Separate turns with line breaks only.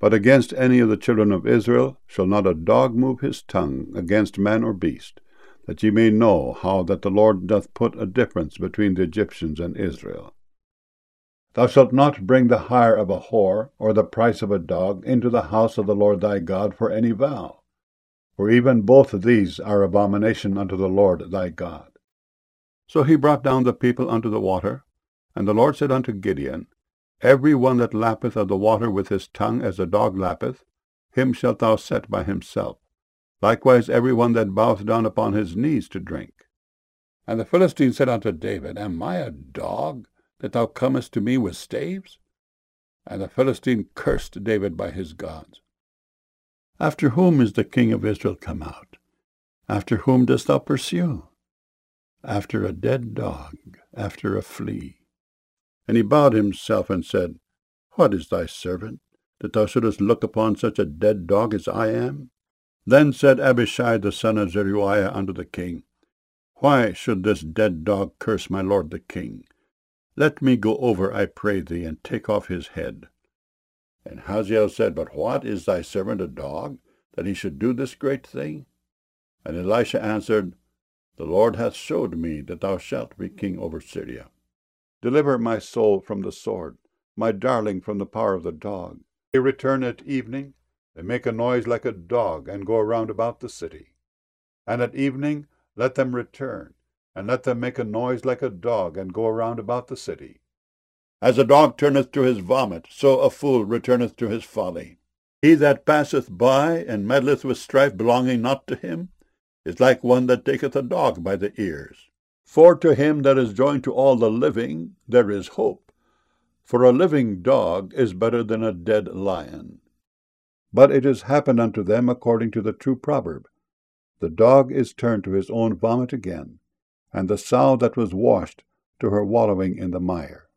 But against any of the children of Israel shall not a dog move his tongue against man or beast, that ye may know how that the Lord doth put a difference between the Egyptians and Israel. Thou shalt not bring the hire of a whore, or the price of a dog, into the house of the Lord thy God for any vow. For even both of these are abomination unto the Lord thy God. So he brought down the people unto the water, and the Lord said unto Gideon, Every one that lappeth of the water with his tongue as a dog lappeth, him shalt thou set by himself. Likewise every one that boweth down upon his knees to drink. And the Philistine said unto David, Am I a dog, that thou comest to me with staves? And the Philistine cursed David by his gods. After whom is the king of Israel come out? After whom dost thou pursue? After a dead dog, after a flea. And he bowed himself and said, What is thy servant, that thou shouldest look upon such a dead dog as I am? Then said Abishai the son of Zeruiah unto the king, Why should this dead dog curse my lord the king? Let me go over, I pray thee, and take off his head. And Hazael said, But what, is thy servant a dog, that he should do this great thing? And Elisha answered, The Lord hath showed me that thou shalt be king over Syria. Deliver my soul from the sword, my darling from the power of the dog. They return at evening, they make a noise like a dog, and go around about the city. And at evening let them return, and let them make a noise like a dog, and go around about the city. As a dog turneth to his vomit, so a fool returneth to his folly. He that passeth by, and meddleth with strife belonging not to him, is like one that taketh a dog by the ears. For to him that is joined to all the living there is hope. For a living dog is better than a dead lion. But it has happened unto them according to the true proverb, The dog is turned to his own vomit again, and the sow that was washed to her wallowing in the mire.